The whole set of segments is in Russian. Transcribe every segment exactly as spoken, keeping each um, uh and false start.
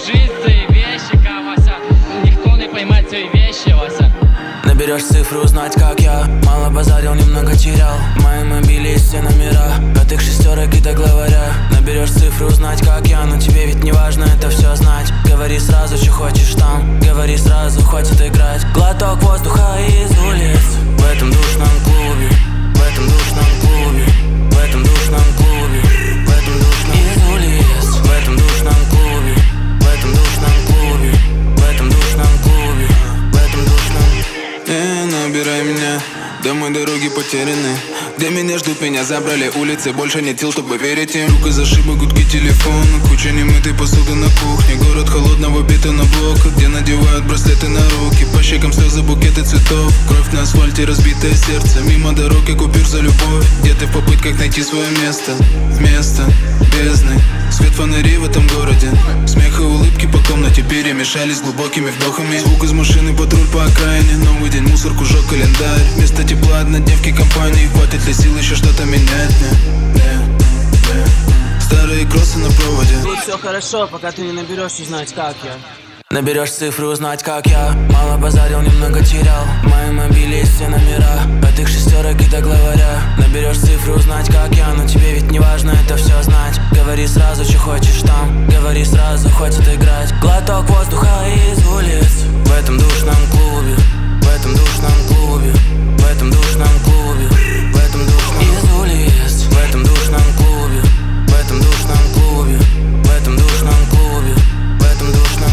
жить цієї вещи, Вася. Ніхто не поймет цієї вещи, Вася. Наберешь цифры, узнать как я. Мало базарил, немного терял. Мои мобили есть все номера пятых шестерок и так главаря. Наберешь цифры, узнать как я. Но тебе ведь не важно это все знать. Говори сразу, что хочешь там. Говори сразу, хватит играть. Глоток воздуха из улиц. В этом душном клубе. В этом душном клубе. В этом душном клубе. В этом душном из улиц. В этом душном клубе. В этом душном клубе. В этом душном клубе. В этом душном. Не набирай меня, домой дороги потеряны. Где меня ждут, меня забрали улицы. Больше нет сил, чтобы верить им. Рук из ошибок, гудки телефона. Куча немытой посуды на кухне. Город холодного бетоноблока, где надевают браслеты на руки. По щекам слезы, букеты цветов. Кровь на асфальте, разбитое сердце. Мимо дорог и купюр за любовь. Где ты в попытках найти свое место? Вместо бездны свет фонарей в этом городе. Смех и улыбки по комнате перемешались с глубокими вдохами. Звук из машины, патруль по окраине. Новый день, мусорку, жёг календарь. Вместо тепла однодневки компании. Хватит ли сил еще что-то менять? Не, не, не. Старые кроссы на проводе. Тут все хорошо, пока ты не наберешь узнать как я. Наберешь цифры, узнать как я. Мало базарил, немного терял. Мои мобили есть все номера пятых шестерок и так главаря. Наберешь цифры, узнать как я. Но тебе ведь не важно это все знать. Говори сразу, что хочешь там. Говори сразу, хватит играть. Глоток воздуха из улиц. В этом душном клубе. В этом душном клубе. В этом душном клубе. В этом душном из улиц. В этом душном клубе. В этом душном клубе. В этом душном клубе. В этом душном.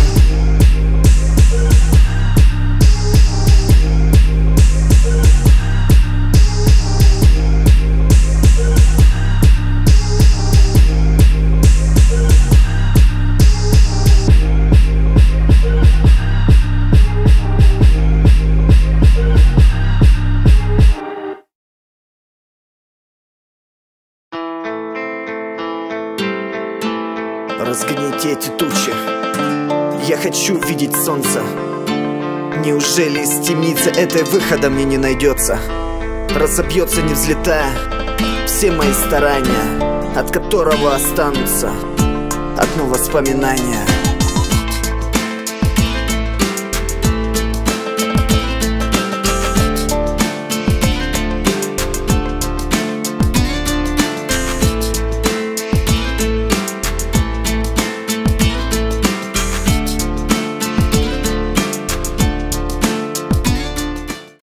Разгоните эти тучи. Я хочу видеть солнце. Неужели из темницы этой выхода мне не найдется? Разобьется, не взлетая, все мои старания, от которого останутся одно воспоминание.